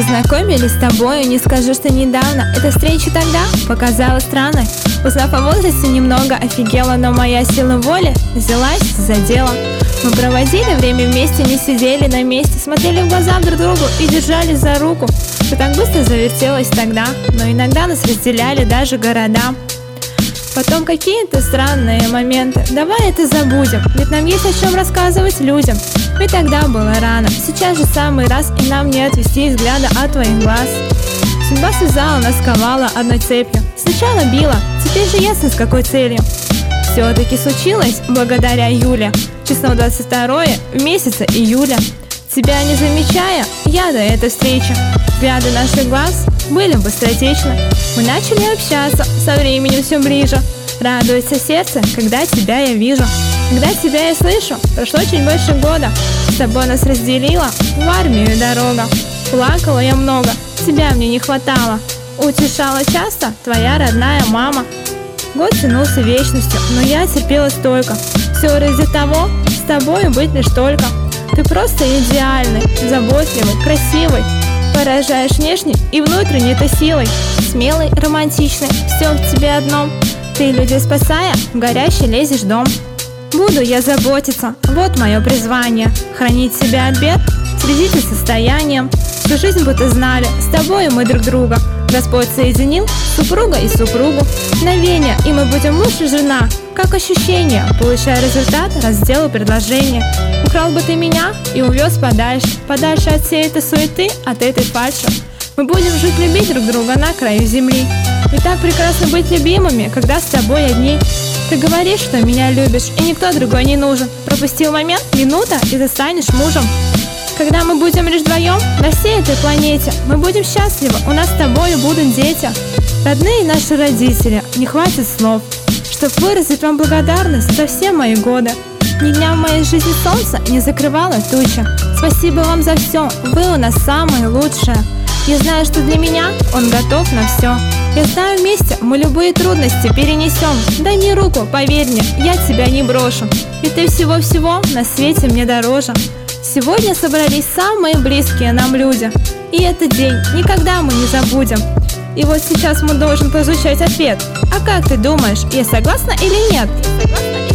Познакомились с тобою, не скажу, что недавно. Эта встреча тогда показалась странной. Узнав о возрасте, немного офигела, но моя сила воли взялась за дело. Мы проводили время вместе, не сидели на месте, смотрели в глаза друг другу и держались за руку. Все так быстро завертелось тогда, но иногда нас разделяли даже города. Потом какие-то странные моменты. Давай это забудем, ведь нам есть о чем рассказывать людям. Ведь тогда было рано, сейчас же самый раз, и нам не отвести взгляда от твоих глаз. Судьба связала нас, ковала одной цепью. Сначала била, теперь же ясно с какой целью. Все-таки случилось благодаря Юле. Число 22 в месяце июля. Тебя не замечая, я до этой встречи. Взгляды наших глаз были быстротечны. Мы начали общаться, со временем все ближе. Радуется сердце, когда тебя я вижу. Когда тебя я слышу, прошло чуть больше года. С тобой нас разделила в армию дорога. Плакала я много, тебя мне не хватало. Утешала часто твоя родная мама. Год тянулся вечностью, но я терпела стойко. Все ради того, с тобой быть лишь только. Ты просто идеальный, заботливый, красивый. Поражаешь внешней и внутренней-то силой. Смелый, романтичный, все в тебе одном. Ты людей спасая, в горящий лезешь дом. Буду я заботиться, вот мое призвание. Хранить себя от бед, следить за состоянием. Всю жизнь будто знали, с тобой мы друг друга. Господь соединил супруга и супругу. Мгновение, и мы будем муж и жена. Как ощущение, получая результат, раз сделал предложение. Украл бы ты меня и увез подальше. Подальше от всей этой суеты, от этой фальши. Мы будем жить, любить друг друга на краю земли. Ведь так прекрасно быть любимыми, когда с тобой одни. Ты говоришь, что меня любишь, и никто другой не нужен. Пропустил момент, минута, и ты станешь мужем. Когда мы будем лишь вдвоем на всей этой планете, мы будем счастливы, у нас с тобой будут дети. Родные наши родители, не хватит слов, чтоб выразить вам благодарность за все мои годы. Ни дня в моей жизни солнце не закрывало тучи. Спасибо вам за все, вы у нас самые лучшие. Я знаю, что для меня он готов на все. Я знаю, вместе мы любые трудности перенесем. Дай мне руку, поверь мне, я тебя не брошу. Ведь ты всего-всего на свете мне дороже. Сегодня собрались самые близкие нам люди. И этот день никогда мы не забудем. И вот сейчас мы должен прозвучать ответ. А как ты думаешь, я согласна или нет?